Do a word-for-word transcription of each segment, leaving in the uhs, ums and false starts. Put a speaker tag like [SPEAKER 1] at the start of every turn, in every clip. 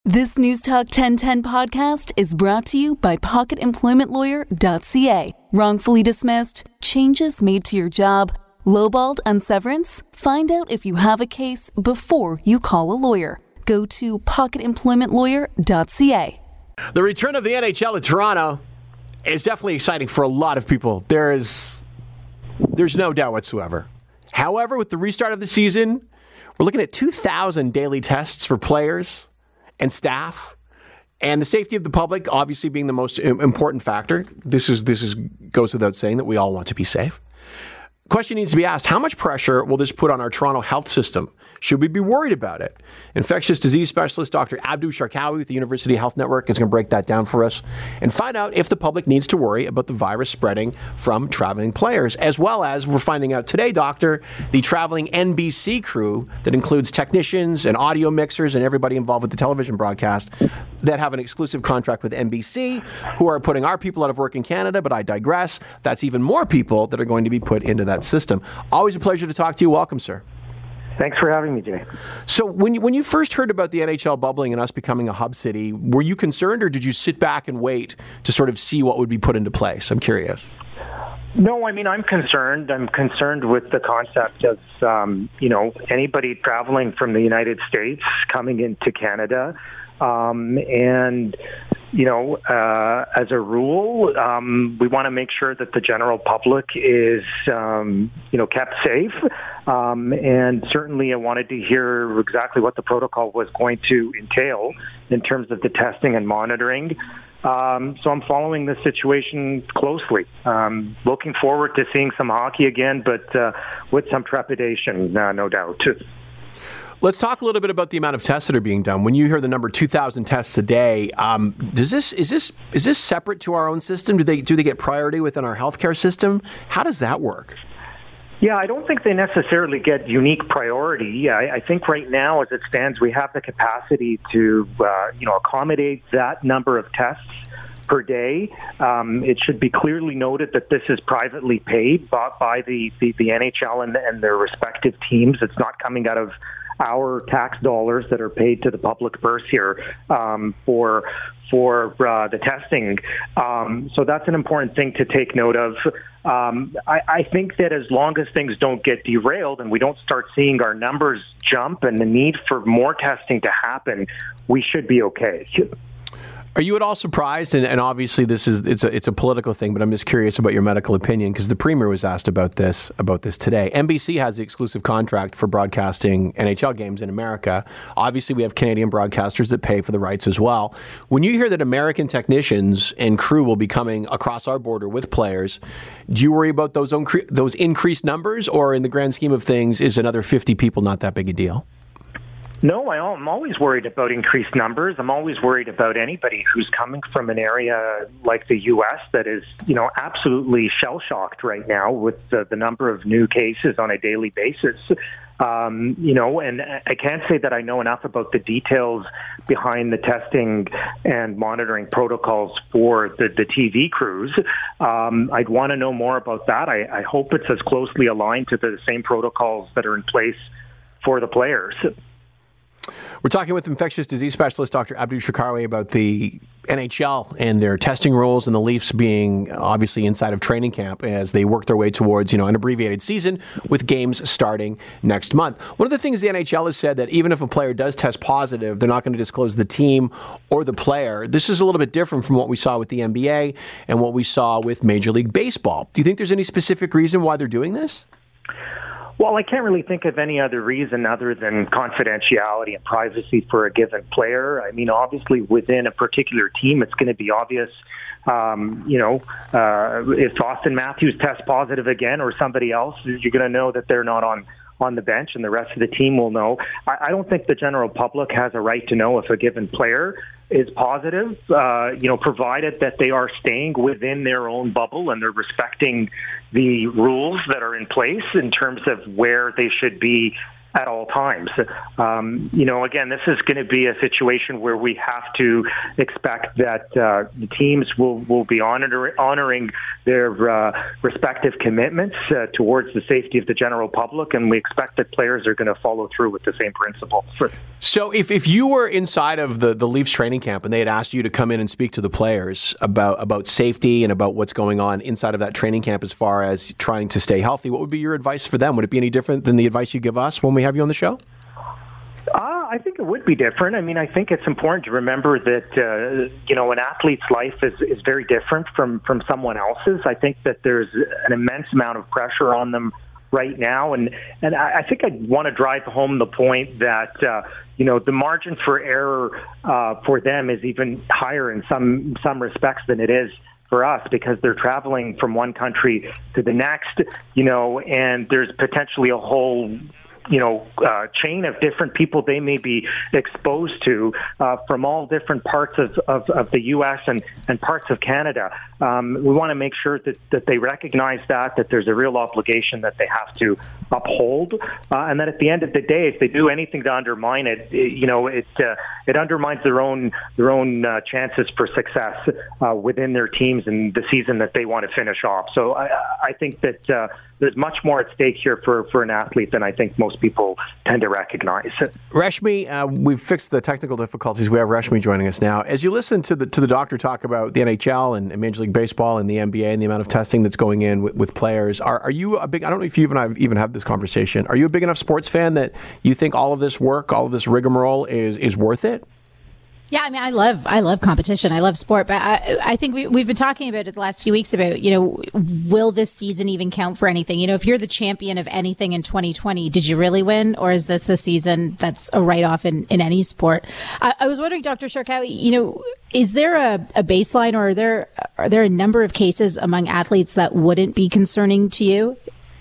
[SPEAKER 1] This News Talk ten ten podcast is brought to you by pocket employment lawyer dot c a. Wrongfully dismissed? Changes made to your job? Lowballed on severance? Find out if you have a case before you call a lawyer. Go to pocket employment lawyer dot c a.
[SPEAKER 2] The return of the N H L to Toronto is definitely exciting for a lot of people. There is, there's no doubt whatsoever. However, with the restart of the season, we're looking at two thousand daily tests for players and staff, and the safety of the public obviously being the most important factor. This is this is goes without saying that we all want to be safe. Question needs to be asked: how much pressure will this put on our Toronto health system? Should we be worried about it? Infectious disease specialist Doctor Abdu Sharkawi with the University Health Network is going to break that down for us and find out if the public needs to worry about the virus spreading from traveling players, as well as we're finding out today, Doctor, the traveling N B C crew that includes technicians and audio mixers and everybody involved with the television broadcast that have an exclusive contract with N B C, who are putting our people out of work in Canada, but I digress. That's even more people that are going to be put into that system. Always a pleasure to talk to you. Welcome, sir.
[SPEAKER 3] Thanks for having me, Jay.
[SPEAKER 2] So when you, when you first heard about the N H L bubbling and us becoming a hub city, were you concerned, or did you sit back and wait to sort of see what would be put into place? I'm curious.
[SPEAKER 3] No, I mean, I'm concerned. I'm concerned with the concept of, um, you know, anybody traveling from the United States coming into Canada. Um, and, you know, uh, as a rule, um, we want to make sure that the general public is, um, you know, kept safe. Um, and certainly I wanted to hear exactly what the protocol was going to entail in terms of the testing and monitoring. Um, so I'm following this situation closely. Um, looking forward to seeing some hockey again, but uh, with some trepidation, uh, no doubt.
[SPEAKER 2] Let's talk a little bit about the amount of tests that are being done. When you hear the number two thousand tests a day, um, does this is this is this separate to our own system? Do they do they get priority within our healthcare system? How does that work?
[SPEAKER 3] Yeah, I don't think they necessarily get unique priority. I, I think right now, as it stands, we have the capacity to uh, you know accommodate that number of tests per day. Um, it should be clearly noted that this is privately paid by, by the, the, the N H L and, and their respective teams. It's not coming out of our tax dollars that are paid to the public purse here um, for for uh, the testing. Um, so that's an important thing to take note of. Um, I, I think that as long as things don't get derailed and we don't start seeing our numbers jump and the need for more testing to happen, we should be okay.
[SPEAKER 2] Are you at all surprised? And, and obviously, this is it's a it's a political thing, but I'm just curious about your medical opinion, because the Premier was asked about this about this today. N B C has the exclusive contract for broadcasting N H L games in America. Obviously, we have Canadian broadcasters that pay for the rights as well. When you hear that American technicians and crew will be coming across our border with players, do you worry about those uncre- those increased numbers, or in the grand scheme of things, is another fifty people not that big a deal?
[SPEAKER 3] No, I'm always worried about increased numbers. I'm always worried about anybody who's coming from an area like the U S that is, you know, absolutely shell-shocked right now with the, the number of new cases on a daily basis. Um, you know, and I can't say that I know enough about the details behind the testing and monitoring protocols for the, the T V crews. Um, I'd want to know more about that. I, I hope it's as closely aligned to the same protocols that are in place for the players.
[SPEAKER 2] We're talking with infectious disease specialist Doctor Abdu Sharkawi about the N H L and their testing rules, and the Leafs being obviously inside of training camp as they work their way towards, you know, an abbreviated season with games starting next month. One of the things the N H L has said that even if a player does test positive, they're not going to disclose the team or the player. This is a little bit different from what we saw with the N B A and what we saw with Major League Baseball. Do you think there's any specific reason why they're doing this?
[SPEAKER 3] Well, I can't really think of any other reason other than confidentiality and privacy for a given player. I mean, obviously, within a particular team, it's going to be obvious, um, you know, uh, if Austin Matthews tests positive again or somebody else, you're going to know that they're not on on the bench, and the rest of the team will know. I, I don't think the general public has a right to know if a given player is positive, uh, you know, provided that they are staying within their own bubble and they're respecting the rules that are in place in terms of where they should be at all times. Um, you know, again, this is going to be a situation where we have to expect that uh, the teams will, will be honor, honoring their uh, respective commitments uh, towards the safety of the general public, and we expect that players are going to follow through with the same principles.
[SPEAKER 2] So if, if you were inside of the, the Leafs training camp and they had asked you to come in and speak to the players about, about safety and about what's going on inside of that training camp as far as trying to stay healthy, what would be your advice for them? Would it be any different than the advice you give us when we have you on the show?
[SPEAKER 3] Uh, I think it would be different. I mean, I think it's important to remember that, uh, you know, an athlete's life is, is very different from, from someone else's. I think that there's an immense amount of pressure on them right now. And, and I, I think I want to drive home the point that, uh, you know, the margin for error uh, for them is even higher in some, some respects than it is for us, because they're traveling from one country to the next, you know, and there's potentially a whole you know, uh, chain of different people they may be exposed to uh, from all different parts of, of, of the U S and, and parts of Canada. Um, we want to make sure that, that they recognize that, that there's a real obligation that they have to uphold, uh, and that at the end of the day, if they do anything to undermine it, it you know, it uh, it undermines their own their own uh, chances for success uh, within their teams and the season that they want to finish off. So I, I think that uh, there's much more at stake here for, for an athlete than I think most people tend to recognize.
[SPEAKER 2] Reshmi, uh, we've fixed the technical difficulties. We have Reshmi joining us now. As you listen to the to the doctor talk about the N H L and, and Major League Baseball and the N B A and the amount of testing that's going in with, with players, are, are you a big, I don't know if you and I even have this conversation, are you a big enough sports fan that you think all of this work, all of this rigmarole is, is worth it?
[SPEAKER 4] Yeah, I mean, I love, I love competition. I love sport, but I, I think we, we've been talking about it the last few weeks about, you know, will this season even count for anything? You know, if you're the champion of anything in twenty twenty, did you really win? Or is this the season that's a write-off in, in any sport? I, I was wondering, Doctor Sharkawi, you know, is there a, a baseline, or are there, are there a number of cases among athletes that wouldn't be concerning to you?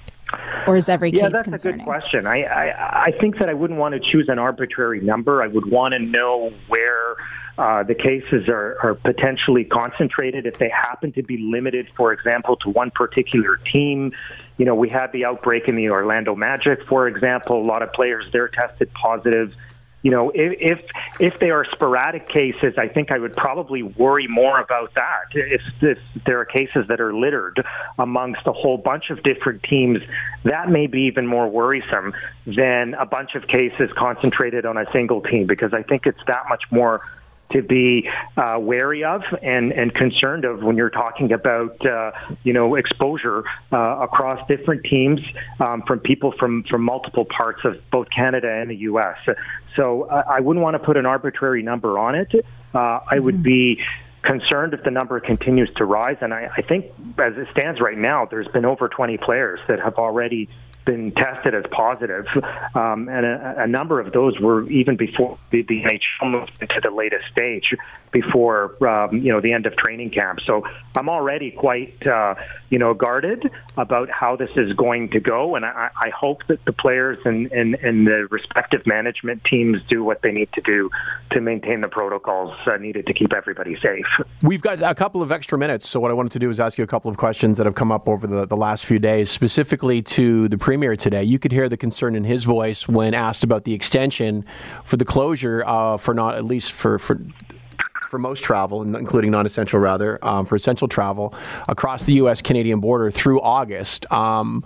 [SPEAKER 4] Or is every case
[SPEAKER 3] yeah, that's
[SPEAKER 4] concerning?
[SPEAKER 3] a good question. I, I, I think that I wouldn't want to choose an arbitrary number. I would want to know where uh, the cases are, are potentially concentrated. If they happen to be limited, for example, to one particular team. You know, we had the outbreak in the Orlando Magic, for example. A lot of players there tested positive. You know, if, if if they are sporadic cases, I think I would probably worry more about that. If, if there are cases that are littered amongst a whole bunch of different teams, that may be even more worrisome than a bunch of cases concentrated on a single team, because I think it's that much more to be uh, wary of and, and concerned of when you're talking about, uh, you know, exposure uh, across different teams um, from people from, from multiple parts of both Canada and the U S. So uh, I wouldn't want to put an arbitrary number on it. Uh, I would be concerned if the number continues to rise. And I, I think as it stands right now, there's been over twenty players that have already been tested as positive, um, and a, a number of those were even before the, the N H L moved into the latest stage, before um, you know the end of training camp. So I'm already quite uh, you know guarded about how this is going to go, and I, I hope that the players and, and, and the respective management teams do what they need to do to maintain the protocols uh, needed to keep everybody safe.
[SPEAKER 2] We've got a couple of extra minutes, so what I wanted to do is ask you a couple of questions that have come up over the, the last few days, specifically to the Premier today. You could hear the concern in his voice when asked about the extension for the closure uh, for not at least for for for most travel, including non-essential rather, um, for essential travel across the U S Canadian border through August. Um,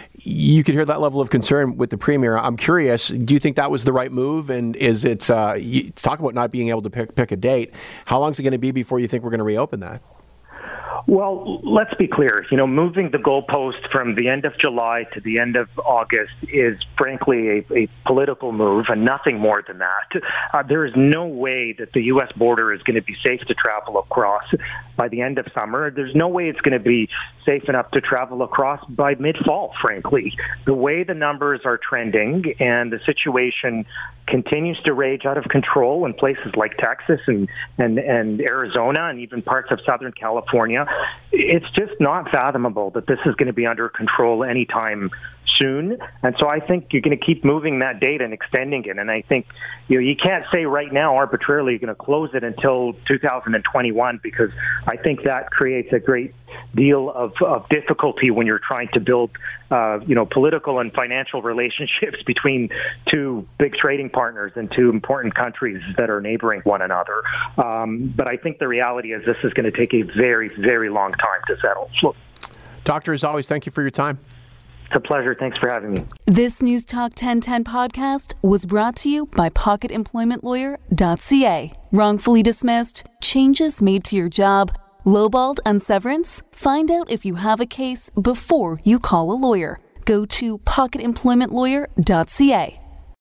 [SPEAKER 2] you could hear that level of concern with the Premier. I'm curious, do you think that was the right move? And is it, uh, you talk about not being able to pick, pick a date. How long is it going to be before you think we're going to reopen that?
[SPEAKER 3] Well, let's be clear. You know, moving the goalpost from the end of July to the end of August is, frankly, a, a political move and nothing more than that. Uh, there is no way that the U S border is going to be safe to travel across by the end of summer. There's no way it's going to be safe enough to travel across by mid-fall, frankly. The way the numbers are trending and the situation continues to rage out of control in places like Texas and, and, and Arizona and even parts of Southern California, it's just not fathomable that this is going to be under control anytime soon. And so I think you're going to keep moving that date and extending it. And I think, you know, you can't say right now arbitrarily you're going to close it until two thousand twenty-one, because I think that creates a great deal of, of difficulty when you're trying to build, uh, you know, political and financial relationships between two big trading partners and two important countries that are neighboring one another. Um, but I think the reality is this is going to take a very, very long time to settle. So,
[SPEAKER 2] Doctor, as always, thank you for your time.
[SPEAKER 3] It's a pleasure. Thanks for having me.
[SPEAKER 1] This News Talk ten ten podcast was brought to you by pocket employment lawyer dot c a. Wrongfully dismissed? Changes made to your job? Lowballed on severance? Find out if you have a case before you call a lawyer. Go to pocket employment lawyer dot c a.